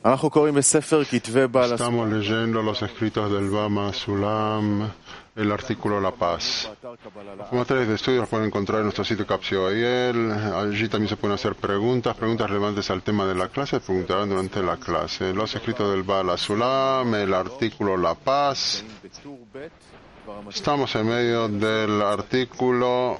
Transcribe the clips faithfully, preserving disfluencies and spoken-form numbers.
Estamos leyendo los escritos del Bama Sulam, el artículo La Paz. Los materiales de estudio los pueden encontrar en nuestro sitio Capsioel. Allí también se pueden hacer preguntas, preguntas relevantes al tema de la clase, se preguntarán durante la clase. Los escritos del Bama Sulam, el artículo La Paz. Estamos en medio del artículo.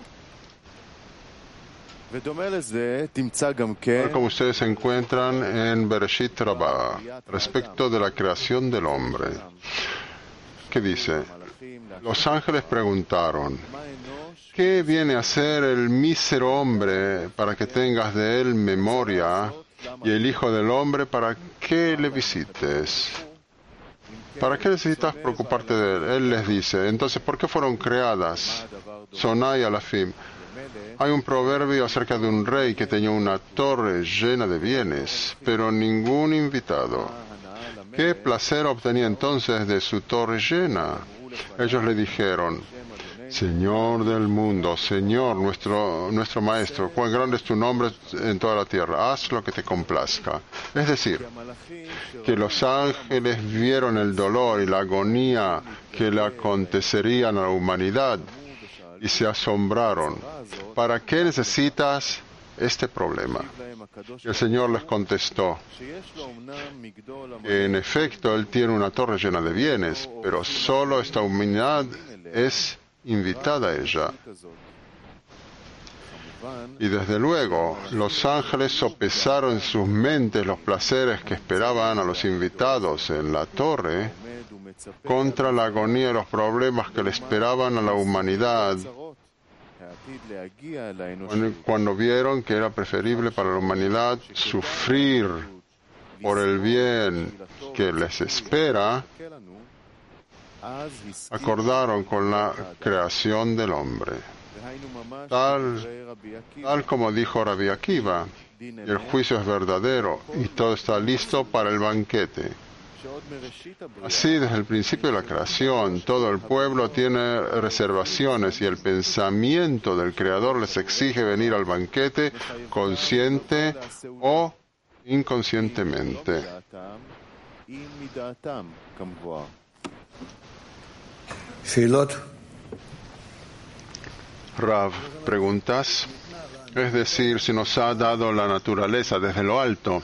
Como ustedes se encuentran en Bereshit Rabbah, respecto de la creación del hombre. ¿Qué dice? Los ángeles preguntaron, ¿qué viene a ser el mísero hombre para que tengas de él memoria y el Hijo del Hombre para que le visites? ¿Para qué necesitas preocuparte de él? Él les dice, entonces, ¿por qué fueron creadas? Sonai Alafim. Hay un proverbio acerca de un rey que tenía una torre llena de bienes, pero ningún invitado. ¿Qué placer obtenía entonces de su torre llena? Ellos le dijeron, Señor del mundo, Señor, nuestro, nuestro Maestro, cuán grande es tu nombre en toda la tierra, haz lo que te complazca. Es decir, que los ángeles vieron el dolor y la agonía que le acontecerían a la humanidad y se asombraron. ¿Para qué necesitas este problema? Y el Señor les contestó, que en efecto Él tiene una torre llena de bienes, pero solo esta humanidad es invitada a ella. Y desde luego, los ángeles sopesaron en sus mentes los placeres que esperaban a los invitados en la torre contra la agonía y los problemas que le esperaban a la humanidad cuando vieron que era preferible para la humanidad sufrir por el bien que les espera. Acordaron con la creación del hombre. Tal, tal como dijo Rabbi Akiva, el juicio es verdadero y todo está listo para el banquete. Así, desde el principio de la creación, todo el pueblo tiene reservaciones y el pensamiento del Creador les exige venir al banquete consciente o inconscientemente. Rav, preguntas, es decir, si nos ha dado la naturaleza desde lo alto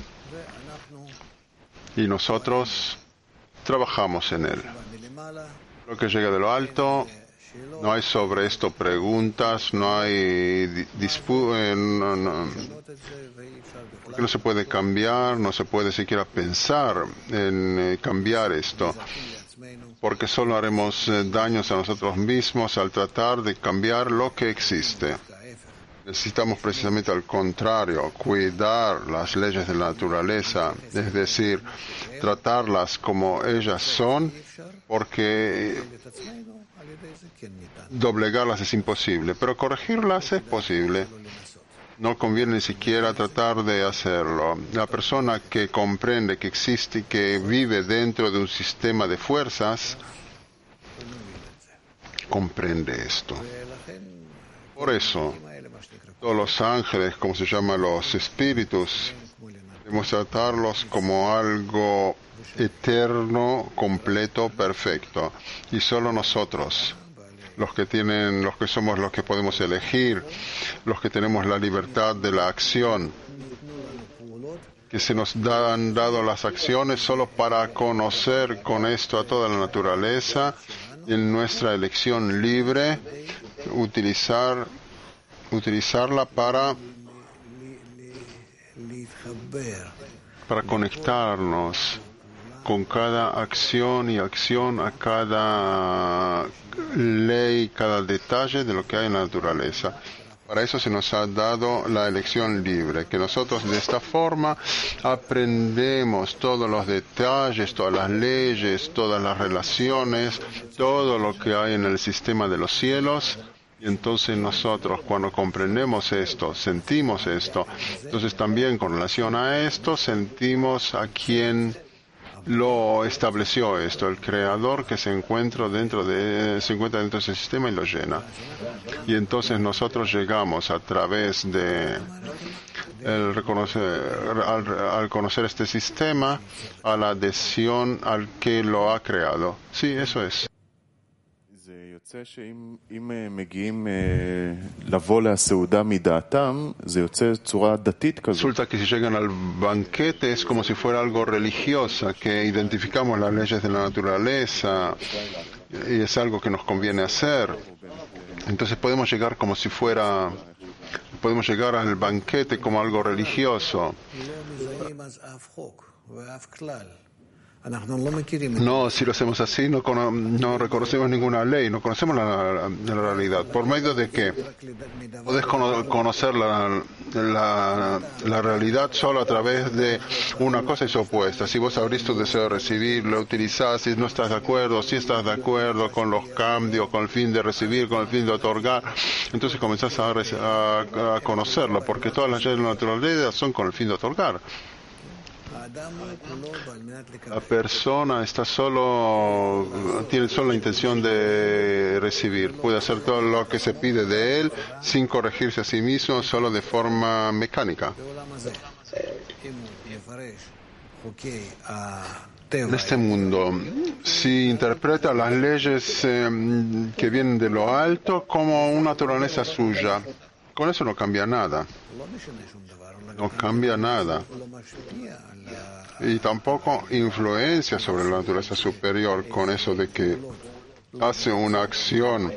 y nosotros trabajamos en él. Lo que llega de lo alto, no hay sobre esto preguntas, no hay disputa, no, no, porque no se puede cambiar, no se puede siquiera pensar en eh, cambiar esto, porque solo haremos eh, daños a nosotros mismos al tratar de cambiar lo que existe. Necesitamos precisamente al contrario, cuidar las leyes de la naturaleza, es decir, tratarlas como ellas son, porque doblegarlas es imposible, pero corregirlas es posible. No conviene ni siquiera tratar de hacerlo. La persona que comprende que existe y que vive dentro de un sistema de fuerzas, comprende esto. Por eso, todos los ángeles, como se llaman los espíritus, debemos tratarlos como algo eterno, completo, perfecto. Y solo nosotros, los que tienen, los que somos los que podemos elegir, los que tenemos la libertad de la acción, que se nos han dado las acciones solo para conocer con esto a toda la naturaleza y en nuestra elección libre, utilizar utilizarla para para conectarnos con cada acción y acción a cada ley, cada detalle de lo que hay en la naturaleza. Para eso se nos ha dado la elección libre, que nosotros de esta forma aprendemos todos los detalles, todas las leyes, todas las relaciones, todo lo que hay en el sistema de los cielos. Y entonces nosotros, cuando comprendemos esto, sentimos esto, entonces también con relación a esto sentimos a quien lo estableció esto, el creador que se encuentra dentro de se encuentra dentro de ese sistema y lo llena. Y entonces nosotros llegamos a través de el reconocer, al, al conocer este sistema, a la adhesión al que lo ha creado. Sí, eso es. Resulta que si llegan al banquete es como si fuera algo religioso, que identificamos las leyes de la naturaleza y es algo que nos conviene hacer. Entonces podemos llegar como si fuera, podemos llegar al banquete como algo religioso. No, si lo hacemos así, no, cono no reconocemos ninguna ley, no conocemos la, la, la realidad. ¿Por medio de qué? Podés cono conocer la, la, la realidad solo a través de una cosa y su opuesta. Si vos abrís tu deseo de recibir, lo utilizás, si no estás de acuerdo, si estás de acuerdo con los cambios, con el fin de recibir, con el fin de otorgar, entonces comenzás a, a, a conocerlo, porque todas las leyes de la naturaleza son con el fin de otorgar. La persona está solo, tiene solo la intención de recibir. Puede hacer todo lo que se pide de él sin corregirse a sí mismo, solo de forma mecánica. En este mundo, si interpreta las leyes eh, que vienen de lo alto como una naturaleza suya, con eso no cambia nada. No cambia nada. Y tampoco influencia sobre la naturaleza superior con eso de que hace una acción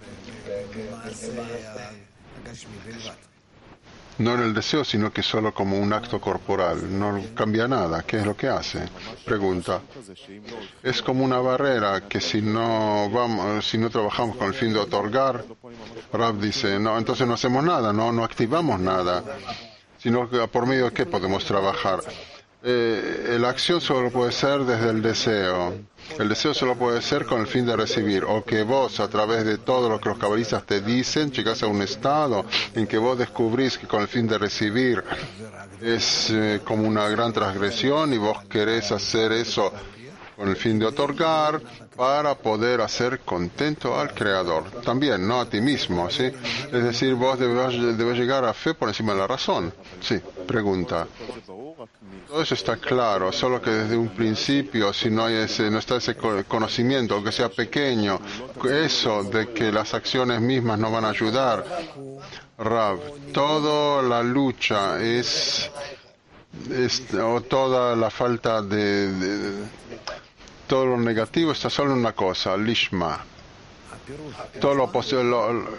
no en el deseo, sino que solo como un acto corporal. No cambia nada. ¿Qué es lo que hace? Pregunta. Es como una barrera que si no vamos, si no trabajamos con el fin de otorgar, Rav dice, no, entonces no hacemos nada, no, no activamos nada. Sino que por medio de qué podemos trabajar. Eh, la acción solo puede ser desde el deseo. El deseo solo puede ser con el fin de recibir. O que vos, a través de todo lo que los cabalistas te dicen, llegás a un estado en que vos descubrís que con el fin de recibir es eh, como una gran transgresión y vos querés hacer eso con el fin de otorgar para poder hacer contento al Creador. También, no a ti mismo, ¿sí? Es decir, vos debes, debes llegar a fe por encima de la razón. Sí, pregunta. Todo eso está claro, solo que desde un principio, si no hay ese, no está ese conocimiento, aunque sea pequeño, eso de que las acciones mismas no van a ayudar, Rav, toda la lucha es, es o toda la falta de, de todo lo negativo está solo en una cosa, lishma. Todo lo posible,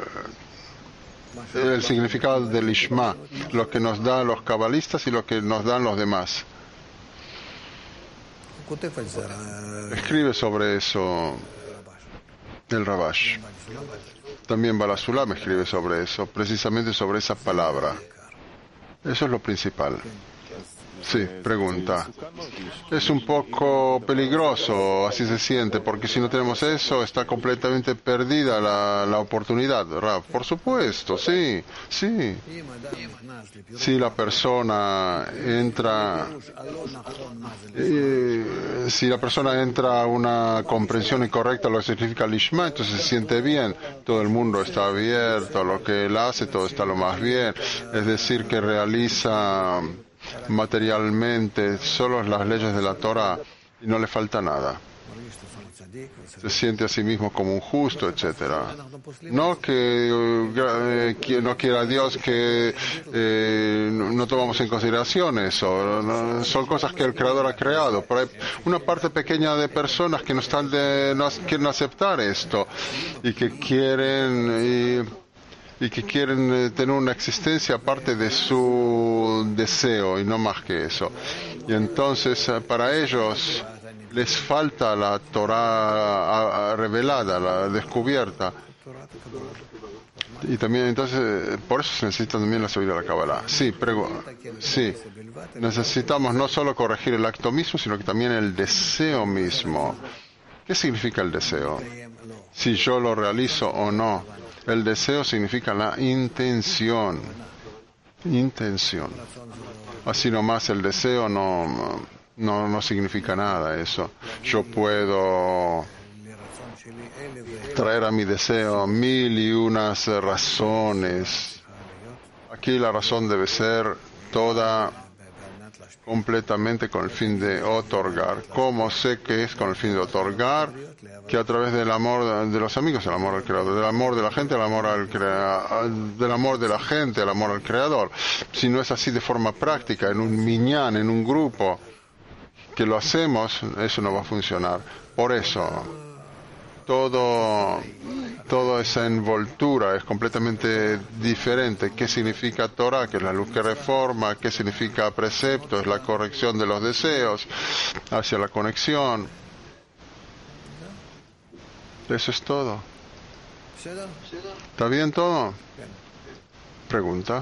el significado del lishma, lo que nos dan los cabalistas y lo que nos dan los demás. Escribe sobre eso el Rabash. También Balasulam escribe sobre eso, precisamente sobre esa palabra. Eso es lo principal. Sí, pregunta. Es un poco peligroso, así se siente, porque si no tenemos eso, está completamente perdida la, la oportunidad, Rav. Por supuesto, sí, sí. Si la persona entra, eh, si la persona entra a una comprensión incorrecta de lo que significa Lishma, entonces se siente bien. Todo el mundo está abierto, lo que él hace, todo está lo más bien. Es decir, que realiza materialmente solo las leyes de la Torah y no le falta nada. Se siente a sí mismo como un justo, etcétera. No que eh, no quiera Dios que eh, no tomamos en consideración eso. No, son cosas que el Creador ha creado. Pero hay una parte pequeña de personas que no están de, no quieren aceptar esto y que quieren y, y que quieren tener una existencia aparte de su deseo y no más que eso. Y entonces para ellos les falta la Torah revelada, la descubierta. Y también entonces por eso se necesita también la sabiduría de la Kabbalah. Sí, prego, sí. Necesitamos no solo corregir el acto mismo, sino que también el deseo mismo. ¿Qué significa el deseo? Si yo lo realizo o no. El deseo significa la intención. Intención. Así nomás el deseo no, no, no significa nada eso. Yo puedo traer a mi deseo mil y unas razones. Aquí la razón debe ser toda completamente con el fin de otorgar. ¿Cómo sé que es con el fin de otorgar? Que a través del amor de los amigos, el amor al Creador, del amor de la gente, el amor al crea, del amor de la gente, el amor al Creador. Si no es así de forma práctica, en un minyan, en un grupo, que lo hacemos, eso no va a funcionar. Por eso, todo, toda esa envoltura es completamente diferente. ¿Qué significa Torah? Que es la luz que reforma. ¿Qué significa precepto? Es la corrección de los deseos hacia la conexión. Eso es todo. ¿Está bien todo? Pregunta.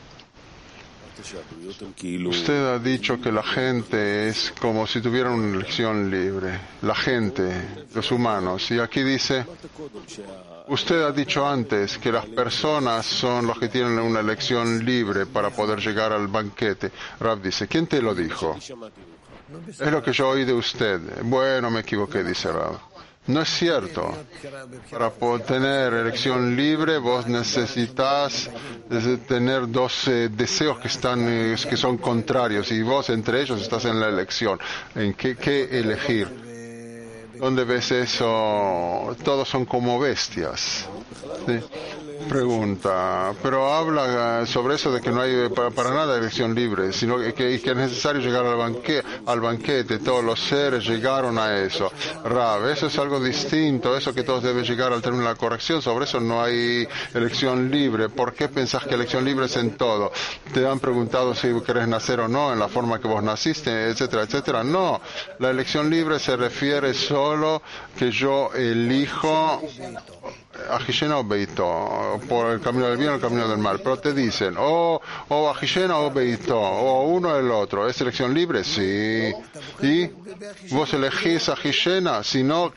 Usted ha dicho que la gente es como si tuviera una elección libre. La gente, los humanos. Y aquí dice, usted ha dicho antes que las personas son los que tienen una elección libre para poder llegar al banquete. Rav dice, ¿quién te lo dijo? Es lo que yo oí de usted. Bueno, me equivoqué, dice Rav. No es cierto. Para poder tener elección libre, vos necesitas tener dos eh, deseos que están eh, que son contrarios y vos entre ellos estás en la elección. ¿En qué, qué elegir? ¿Dónde ves eso? Todos son como bestias. ¿Sí? Pregunta, pero habla sobre eso de que no hay para, para nada elección libre, sino que, que es necesario llegar al, banque, al banquete, todos los seres llegaron a eso. Rav, eso es algo distinto, eso que todos deben llegar al término de la corrección, sobre eso no hay elección libre. ¿Por qué pensás que elección libre es en todo? ¿Te han preguntado si querés nacer o no, en la forma que vos naciste, etcétera, etcétera? No, la elección libre se refiere solo que yo elijo Ajishena o Beito, por el camino del bien o el camino del mal, pero te dicen o o Ajishena o Beito, o uno o el otro. ¿Es elección libre? Sí. ¿Y vos elegís Ajishena? Si no,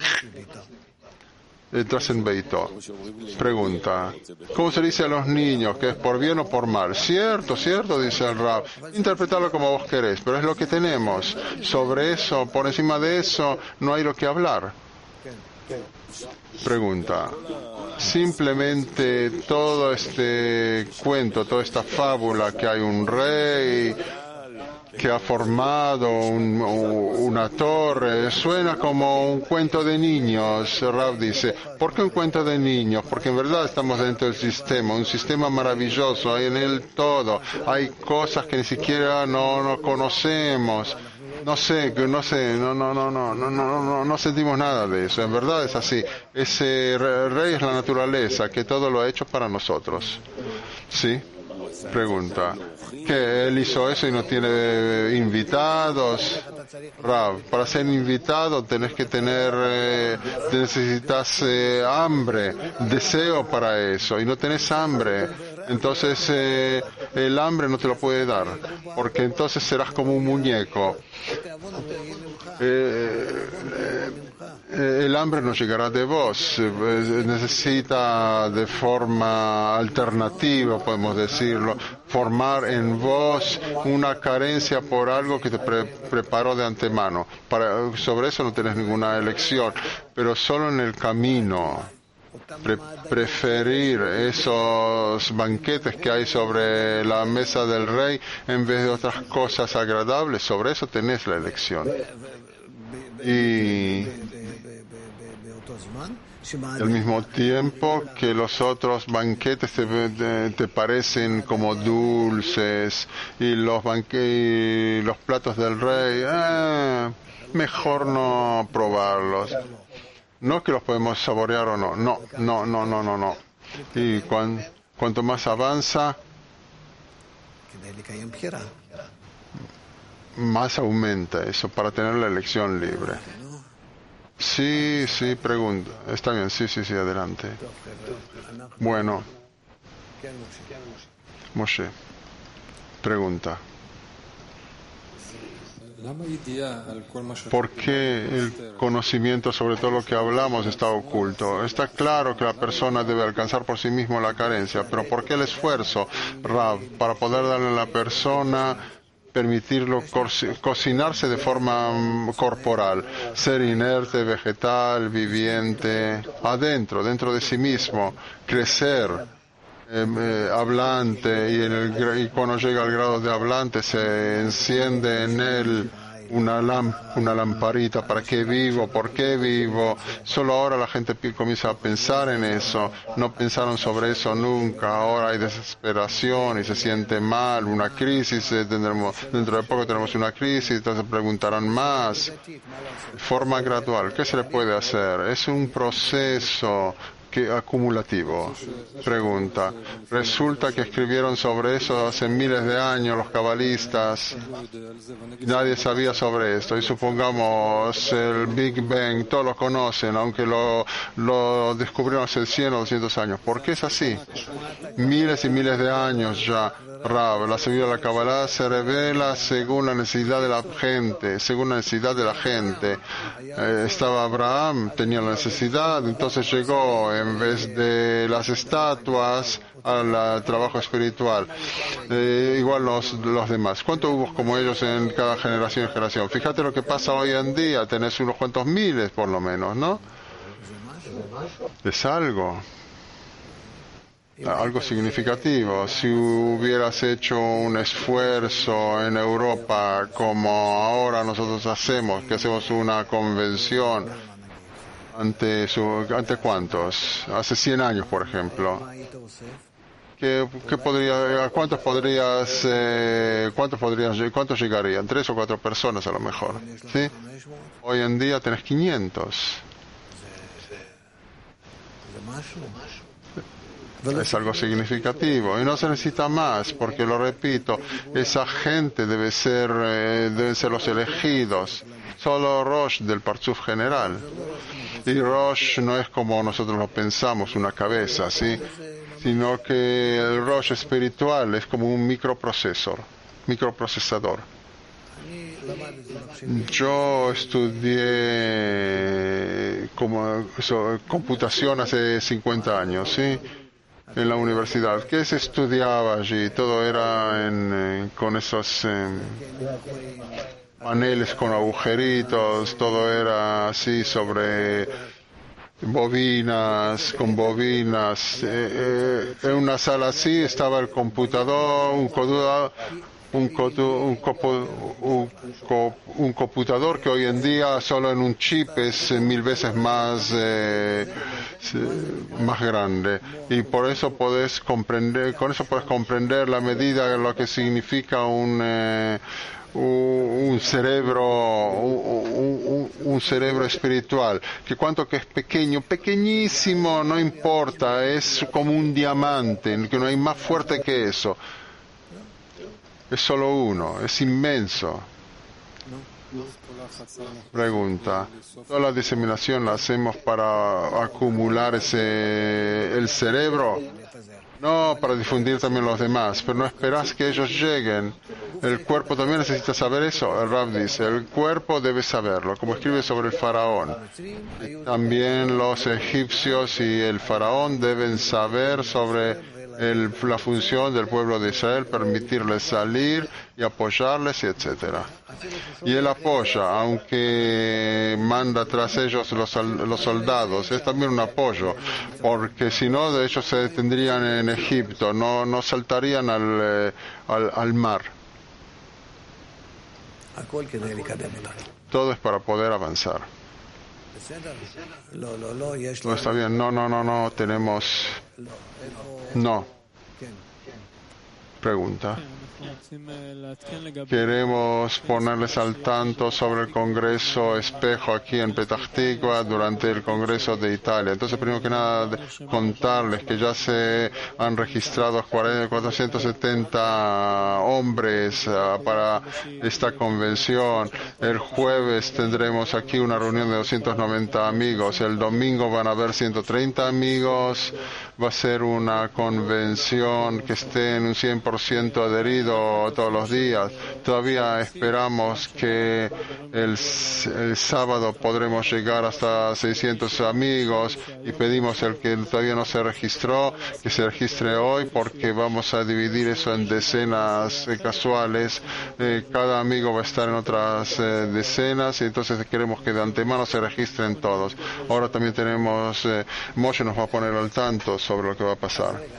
entras en Beito. Pregunta, ¿cómo se dice a los niños? ¿Que es por bien o por mal? Cierto, cierto, dice el Rab. Interpretarlo como vos querés, pero es lo que tenemos. Sobre eso, por encima de eso, no hay lo que hablar. Pregunta, simplemente todo este cuento, toda esta fábula que hay un rey que ha formado un, una torre, suena como un cuento de niños. Rav dice, ¿por qué un cuento de niños? Porque en verdad estamos dentro del sistema, un sistema maravilloso, hay en él todo, hay cosas que ni siquiera no, no conocemos. No sé, que no sé, no, no, no, no, no, no, no, no sentimos nada de eso. En verdad es así. Ese rey es la naturaleza, que todo lo ha hecho para nosotros. ¿Sí? Pregunta. ¿Que él hizo eso y no tiene invitados? Rav, para ser invitado tenés que tener, eh, necesitas eh, hambre, deseo para eso, y no tenés hambre. Entonces eh, el hambre no te lo puede dar, porque entonces serás como un muñeco. Eh, eh, el hambre no llegará de vos, eh, necesita de forma alternativa, podemos decirlo, formar en vos una carencia por algo que te pre preparó de antemano. Para, sobre eso no tenés ninguna elección, pero solo en el camino. Pre preferir esos banquetes que hay sobre la mesa del rey en vez de otras cosas agradables, sobre eso tenés la elección. Y al mismo tiempo que los otros banquetes te, te, te parecen como dulces y los, banque y los platos del rey, eh, mejor no probarlos. No que los podemos saborear o no, no, no, no, no, no, no. Y cuan, cuanto más avanza, más aumenta eso para tener la elección libre. Sí, sí, pregunta. Está bien, sí, sí, sí, adelante. Bueno. Moshe, pregunta. ¿Por qué el conocimiento sobre todo lo que hablamos está oculto? Está claro que la persona debe alcanzar por sí mismo la carencia, pero ¿por qué el esfuerzo, Rav, para poder darle a la persona, permitirlo co cocinarse de forma corporal, ser inerte, vegetal, viviente, adentro, dentro de sí mismo, crecer eh, eh, hablante y, en el, y cuando llega al grado de hablante se enciende en él una, lamp una lamparita. ¿Para qué vivo? ¿Por qué vivo? Solo ahora la gente comienza a pensar en eso. No pensaron sobre eso nunca. Ahora hay desesperación y se siente mal. Una crisis. Eh, tendremos, dentro de poco tenemos una crisis. Entonces preguntarán más. Forma gradual. ¿Qué se le puede hacer? Es un proceso que acumulativo. Pregunta. Resulta que escribieron sobre eso hace miles de años los cabalistas. Nadie sabía sobre esto. Y supongamos el Big Bang, todos lo conocen, aunque lo, lo descubrieron hace cien o doscientos años. ¿Por qué es así? Miles y miles de años ya. Rab, la sabiduría de la Kabbalah se revela según la necesidad de la gente, según la necesidad de la gente. Eh, estaba Abraham, tenía la necesidad, entonces llegó en vez de las estatuas al trabajo espiritual. Eh, igual los, los demás. ¿Cuántos hubo como ellos en cada generación y generación? Fíjate lo que pasa hoy en día, tenés unos cuantos miles por lo menos, ¿no? Es algo. Algo significativo. Si hubieras hecho un esfuerzo en Europa como ahora nosotros hacemos, que hacemos una convención ante su, ante cuántos, hace cien años por ejemplo, ¿qué, qué podría, a cuántos podrías, eh, cuántos podrías, cuántos llegarían? Tres o cuatro personas a lo mejor, ¿sí? Hoy en día tenés quinientos. Es algo significativo y no se necesita más, porque lo repito, esa gente debe ser, eh, deben ser los elegidos. Solo Rosh del Parzuf general. Y Rosh no es como nosotros lo pensamos, una cabeza, ¿sí? Sino que el Rosh espiritual es como un microprocesor, microprocesador. Yo estudié como eso, computación hace cincuenta años, ¿sí? En la universidad. ¿Qué se estudiaba allí? Todo era en, eh, con esos eh, paneles con agujeritos, todo era así sobre bobinas, con bobinas. Eh, eh, en una sala así estaba el computador, un computador, un, un, un, un computador que hoy en día solo en un chip es mil veces más eh, más grande, y por eso podés comprender, con eso puedes comprender la medida de lo que significa un eh, un cerebro un, un, un cerebro espiritual, que cuanto que es pequeño, pequeñísimo, no importa, es como un diamante, que no hay más fuerte que eso. Es solo uno, es inmenso. Pregunta. ¿Toda la diseminación la hacemos para acumular ese, el cerebro? No, para difundir también los demás, pero no esperás que ellos lleguen. El cuerpo también necesita saber eso. El Rab dice, el cuerpo debe saberlo, como escribe sobre el faraón. También los egipcios y el faraón deben saber sobre El, la función del pueblo de Israel, permitirles salir y apoyarles, y etcétera. Y él apoya, aunque manda tras ellos los, los soldados, es también un apoyo, porque si no, de ellos se detendrían en Egipto, no, no saltarían al, eh, al, al mar. Todo es para poder avanzar. No está bien, no, no, no, no, tenemos... No. Pregunta. Queremos ponerles al tanto sobre el Congreso Espejo aquí en Petah Tikva durante el Congreso de Italia. Entonces, primero que nada, contarles que ya se han registrado cuatrocientos setenta hombres uh, para esta convención. El jueves tendremos aquí una reunión de doscientos noventa amigos. El domingo van a haber ciento treinta amigos. Va a ser una convención que esté en un cien por ciento adherido todos los días. Todavía esperamos que el, el sábado podremos llegar hasta seiscientos amigos, y pedimos al que todavía no se registró que se registre hoy, porque vamos a dividir eso en decenas eh, casuales. Eh, cada amigo va a estar en otras eh, decenas, y entonces queremos que de antemano se registren todos. Ahora también tenemos, eh, Moshe nos va a poner al tanto sobre lo que va a pasar.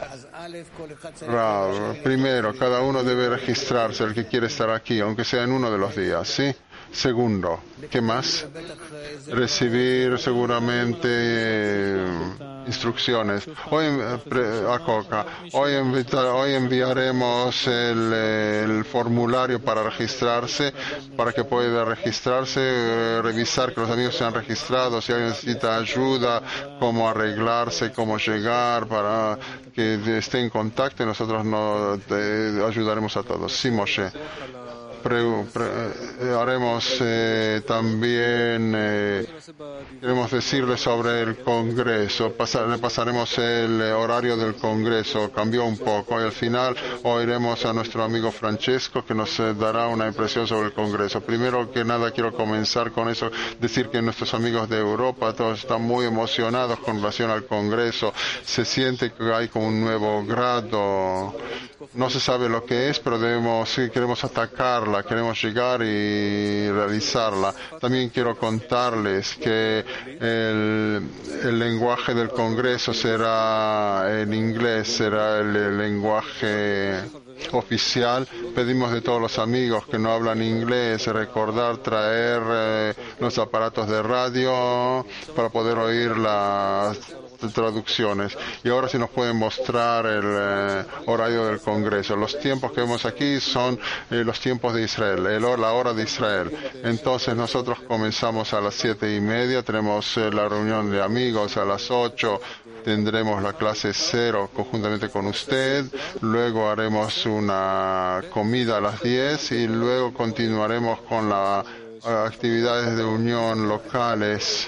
Rav, primero, cada uno debe registrarse, el que quiere estar aquí, aunque sea en uno de los días, ¿sí? Segundo, ¿qué más? Recibir seguramente eh, instrucciones. Hoy, eh, a Coca, hoy, invita, hoy enviaremos el, el formulario para registrarse, para que pueda registrarse, eh, revisar que los amigos sean registrados, si alguien necesita ayuda, cómo arreglarse, cómo llegar, para que esté en contacto y nosotros nos eh, ayudaremos a todos. Sí, Moshe. Pre, pre, eh, haremos eh, también, eh, queremos decirle sobre el Congreso, Pasar, le pasaremos el horario del Congreso, cambió un poco y al final oiremos a nuestro amigo Francesco que nos eh, dará una impresión sobre el Congreso. Primero que nada quiero comenzar con eso, decir que nuestros amigos de Europa todos están muy emocionados con relación al Congreso, se siente que hay como un nuevo grado. No se sabe lo que es, pero debemos, sí, queremos atacarla, queremos llegar y realizarla. También quiero contarles que el, el lenguaje del Congreso será en inglés, será el, el lenguaje oficial. Pedimos de todos los amigos que no hablan inglés recordar traer eh, los aparatos de radio para poder oír las traducciones. Y ahora sí nos pueden mostrar el eh, horario del Congreso. Los tiempos que vemos aquí son eh, los tiempos de Israel, el, la hora de Israel. Entonces nosotros comenzamos a las siete y media, tenemos eh, la reunión de amigos a las ocho, tendremos la clase cero conjuntamente con usted, luego haremos una comida a las diez y luego continuaremos con las actividades de unión locales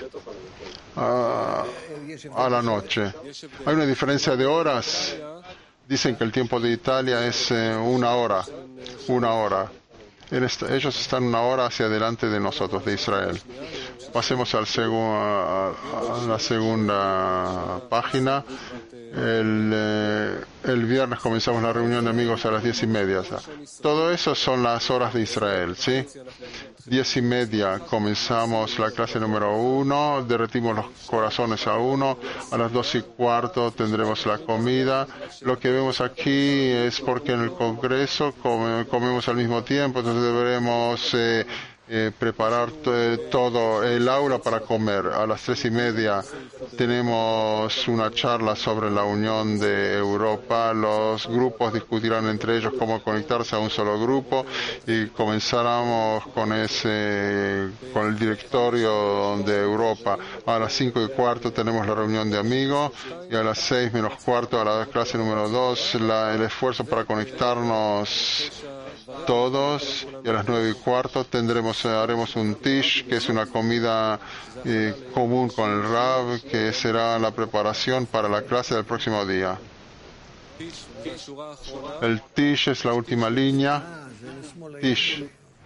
a, a la noche. Hay una diferencia de horas. Dicen que el tiempo de Italia es eh, una hora, una hora. Esta, ellos están una hora hacia adelante de nosotros, de Israel. Pasemos al segu a, a la segunda página. El, eh, el viernes comenzamos la reunión de amigos a las diez y media. Todo eso son las horas de Israel, ¿sí? Diez y media comenzamos la clase número uno, derretimos los corazones a uno, a las dos y cuarto tendremos la comida. Lo que vemos aquí es porque en el Congreso come, comemos al mismo tiempo, entonces deberemos eh, eh, preparar todo el aula para comer. A las tres y media tenemos una charla sobre la Unión de Europa. Los grupos discutirán entre ellos cómo conectarse a un solo grupo y comenzaremos con ese, con el directorio de Europa. A las cinco y cuarto tenemos la reunión de amigos y a las seis menos cuarto a la clase número dos la, el esfuerzo para conectarnos todos, y a las nueve y cuarto tendremos, haremos un tish, que es una comida eh, común con el Rab, que será la preparación para la clase del próximo día. El tish es la última línea. Tish.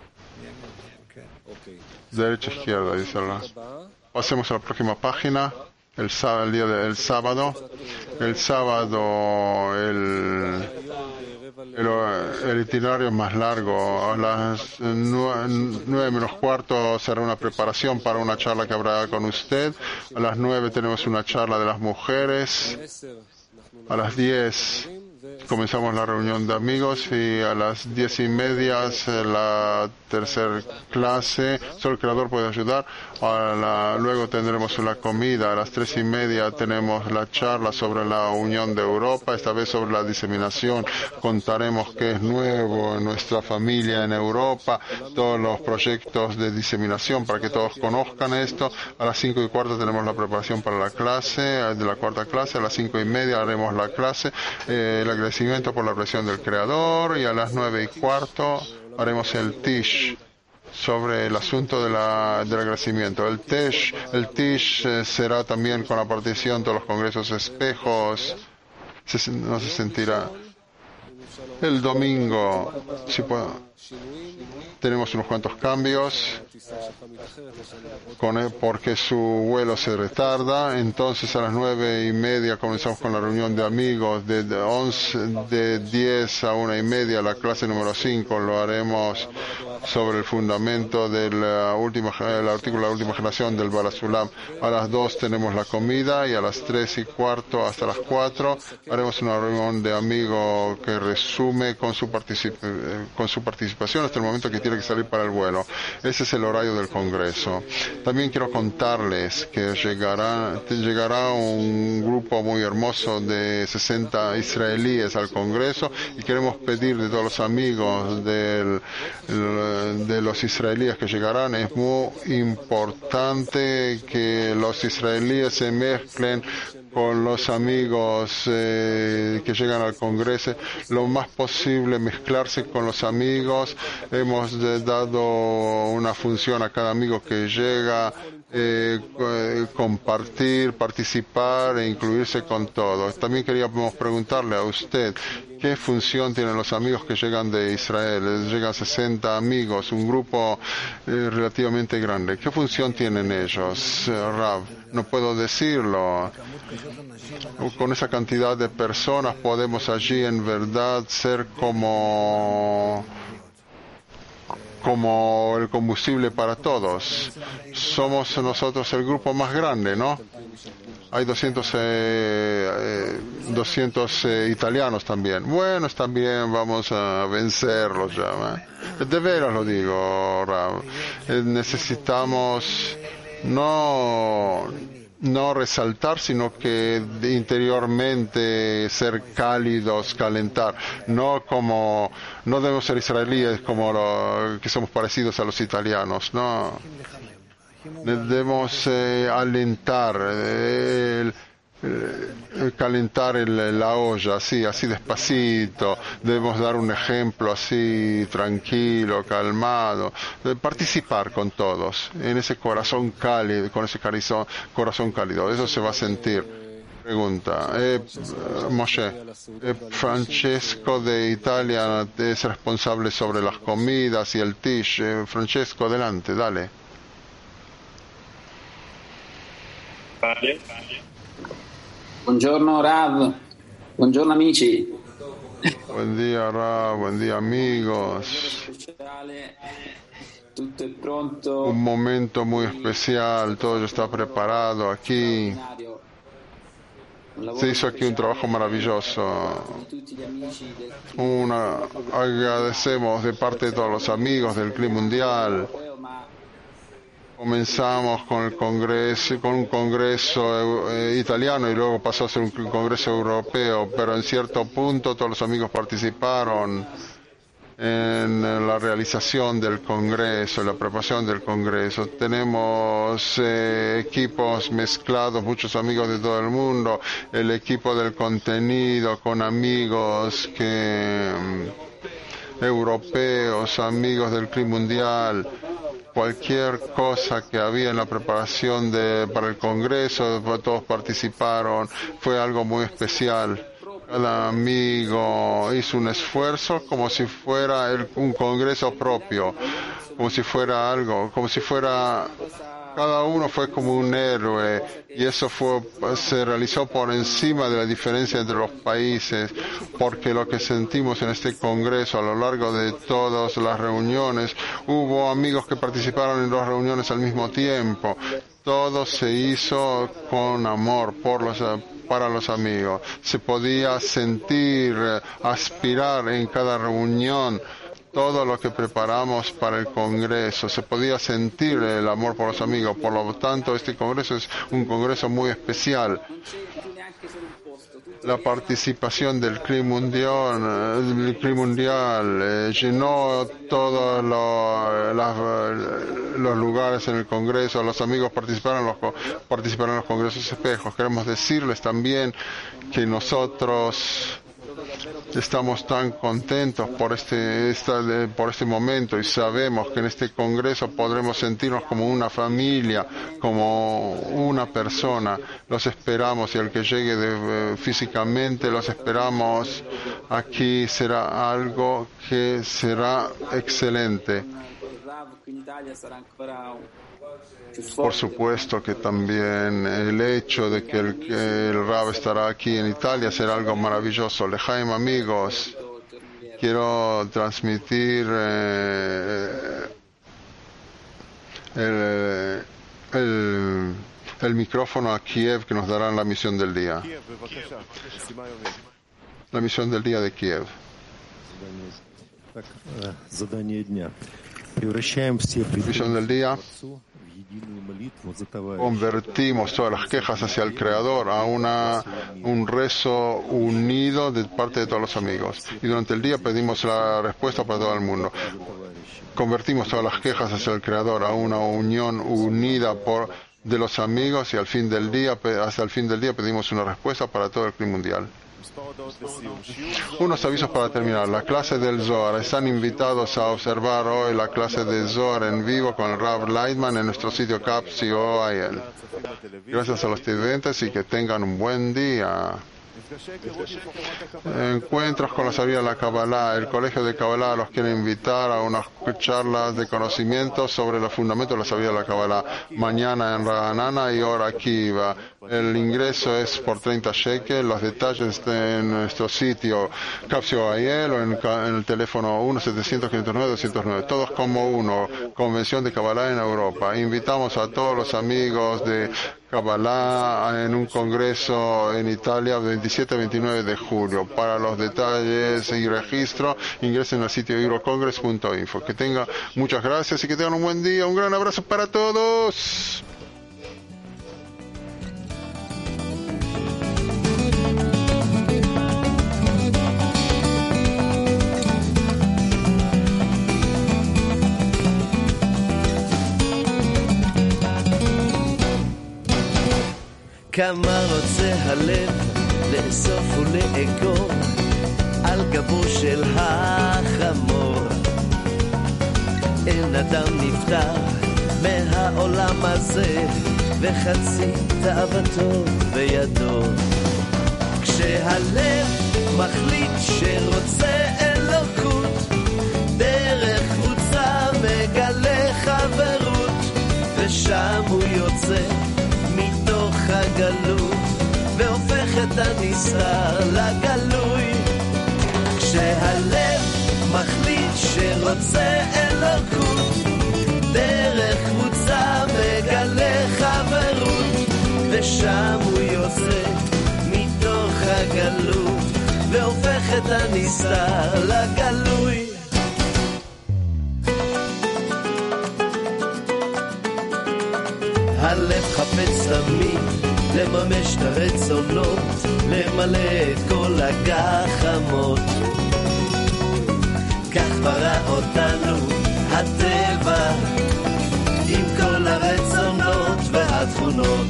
Derecha, izquierda, dice el Rab. Pasemos a la próxima página. El, sábado, el día del sábado. El sábado, el... El, el itinerario es más largo. A las nueve menos cuarto será una preparación para una charla que habrá con usted. A las nueve tenemos una charla de las mujeres. A las diez comenzamos la reunión de amigos y a las diez y media la tercera clase. Solo el creador puede ayudar. A la, luego tendremos la comida. A las tres y media tenemos la charla sobre la Unión de Europa, esta vez sobre la diseminación. Contaremos qué es nuevo en nuestra familia en Europa, todos los proyectos de diseminación para que todos conozcan esto. A las cinco y cuarto tenemos la preparación para la clase, de la cuarta clase. A las cinco y media haremos la clase, eh, el agradecimiento por la presión del creador, y a las nueve y cuarto haremos el tish sobre el asunto de la, del agradecimiento. El tish, el tish eh, será también con la partición de los congresos espejos. Se, no se sentirá. El domingo si puedo, tenemos unos cuantos cambios con él porque su vuelo se retarda. Entonces a las nueve y media comenzamos con la reunión de amigos. De, de, once, de diez a una y media la clase número cinco lo haremos sobre el fundamento de la última, el artículo de la última generación del Barasulam. A las dos tenemos la comida y a las tres y cuarto hasta las cuatro haremos una reunión de amigos que resume con su, particip con su participación hasta el momento que tiene que salir para el vuelo. Ese es el horario del Congreso. También quiero contarles que llegará, llegará un grupo muy hermoso de sesenta israelíes al Congreso y queremos pedir de todos los amigos del, de los israelíes que llegarán. Es muy importante que los israelíes se mezclen con los amigos eh, que llegan al Congreso, lo más posible mezclarse con los amigos. Hemos de, dado una función a cada amigo que llega, eh, eh, compartir, participar e incluirse con todos. También queríamos preguntarle a usted, ¿qué función tienen los amigos que llegan de Israel? Llegan sesenta amigos, un grupo eh, relativamente grande. ¿Qué función tienen ellos, eh, Rav? No puedo decirlo. Con esa cantidad de personas podemos allí en verdad ser como como el combustible para todos. Somos nosotros el grupo más grande, ¿no? Hay doscientos, eh, eh, doscientos eh, italianos también. Bueno, también vamos a vencerlos ya. ¿eh? De veras lo digo, Rav. Eh, necesitamos no no resaltar, sino que interiormente ser cálidos, calentar, no como, no debemos ser israelíes como lo, que somos parecidos a los italianos, no. Debemos eh, alentar, eh, el, el, calentar el, la olla, así, así despacito. Debemos dar un ejemplo así, tranquilo, calmado. De participar con todos, en ese corazón cálido, con ese corazón, corazón cálido. Eso se va a sentir. Pregunta. Eh, Moshe, eh, Francesco de Italia es responsable sobre las comidas y el tish. Eh, Francesco, adelante, dale. Buongiorno Rav, buongiorno amici. Buen día Rav, buen día amigos. Un momento muy especial, todo ya está preparado aquí. Se hizo aquí un trabajo maravilloso. Una, agradecemos de parte de todos los amigos del Clima Mundial. Comenzamos con el congreso, con un congreso eh, italiano y luego pasó a ser un congreso europeo, pero en cierto punto todos los amigos participaron en la realización del congreso, en la preparación del congreso. Tenemos eh, equipos mezclados, muchos amigos de todo el mundo, el equipo del contenido con amigos que europeos, amigos del Clima Mundial. Cualquier cosa que había en la preparación de, para el Congreso, todos participaron, fue algo muy especial. Cada amigo hizo un esfuerzo como si fuera el, un Congreso propio, como si fuera algo, como si fuera... Cada uno fue como un héroe y eso fue, se realizó por encima de la diferencia entre los países, porque lo que sentimos en este congreso a lo largo de todas las reuniones, hubo amigos que participaron en dos reuniones al mismo tiempo. Todo se hizo con amor por los, para los amigos. Se podía sentir, aspirar en cada reunión todo lo que preparamos para el Congreso. Se podía sentir el amor por los amigos. Por lo tanto, este Congreso es un Congreso muy especial. La participación del Clima Mundial, el Clima Mundial eh, llenó todos lo, las, los lugares en el Congreso. Los amigos participaron en los, participaron en los Congresos Espejos. Queremos decirles también que nosotros Estamos tan contentos por este, esta, por este momento y sabemos que en este congreso podremos sentirnos como una familia, como una persona. Los esperamos y el que llegue de, físicamente, los esperamos aquí. Será algo que será excelente. Por supuesto que también el hecho de que el, que el Rab estará aquí en Italia será algo maravilloso. Lejaim, amigos, quiero transmitir eh, el, el, el micrófono a Kiev, que nos darán la misión del día. La misión del día de Kiev. Misión del día. Convertimos todas las quejas hacia el Creador a una, un rezo unido de parte de todos los amigos. Y durante el día pedimos la respuesta para todo el mundo. Convertimos todas las quejas hacia el Creador a una unión unida por, de los amigos y al fin del día, hasta el fin del día pedimos una respuesta para todo el clima mundial. Unos avisos para terminar. La clase del Zohar. Están invitados a observar hoy la clase de Zohar en vivo con el Rav Leitman en nuestro sitio capsi.il. Gracias a los estudiantes y que tengan un buen día. Encuentros con la sabiduría de la Kabbalah. El Colegio de Kabbalah los quiere invitar a unas charlas de conocimiento sobre los fundamentos de la sabiduría de la Kabbalah. Mañana en Raanana y hora Kiva. El ingreso es por treinta shekel. Los detalles están en nuestro sitio capsi.il o en, en el teléfono uno setecientos quinientos nueve doscientos nueve. Todos como uno. Convención de Kabbalah en Europa. Invitamos a todos los amigos de Kabbalah en un congreso en Italia veintisiete a veintinueve de julio. Para los detalles y registro ingresen al sitio eurocongress punto info. Que tengan muchas gracias y que tengan un buen día. Un gran abrazo para todos. כמה רוצה הלב לאסוף ולאגור על גבו של החמור. אין אדם נפטר מהעולם הזה וחצי תאוותו בידו. כשהלב מחליט שרוצה אלוקות דרך קבוצה מגלה חברות ושם הוא יוצא מתוך הגלות והופך את הנסתר לגלוי. כשהלב מחליט שרוצה אלוקות דרך קבוצה מגלה חברות ושם הוא יוצא מתוך הגלות והופך את הנסתר לגלוי. הלב חפץ תמיד לממש את הרצונות, למלא את כל הגחמות. כך ברא אותנו הטבע עם כל הרצונות והתכונות.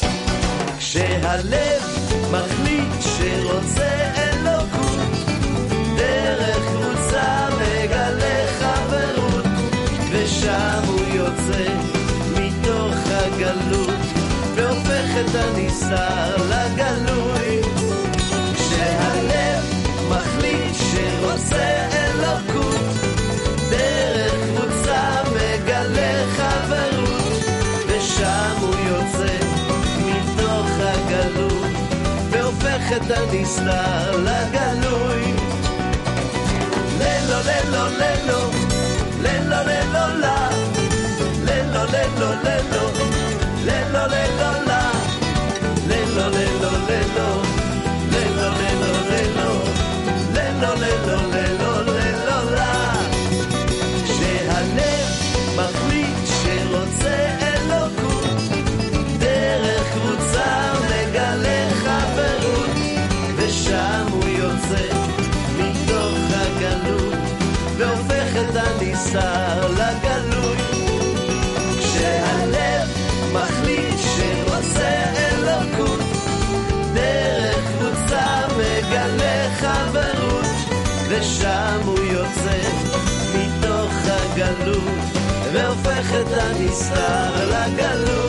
כשהלב מחליט שרוצה אלוקות דרך קבוצה מגלה חברות ושם הוא יוצא מתוך הגלות והופך את הנסתר לגלוי. כשהלב מחליט שרוצה אלוקות דרך קבוצה מגלה חברות ושם הוא יוצא מתוך הגלות והופך את הנסתר לגלוי. ללו ללו ללו ללו ללו לה ללו ללו ללו ללו ללו לה ללו ללו ללו ללו ללו ללו ללו ללו ללו ללו לה. כשהלב מחליט שרוצה אלוקות דרך קבוצה מגלה חברות ושם הוא יוצא מתוך הגלות והופך את הנסתר לגלוי. כשהלב מחליט שרוצה אלוקות דרך קבוצה מגלה חברות ושם הוא יוצא מתוך הגלות והופך את הנסתר לגלות.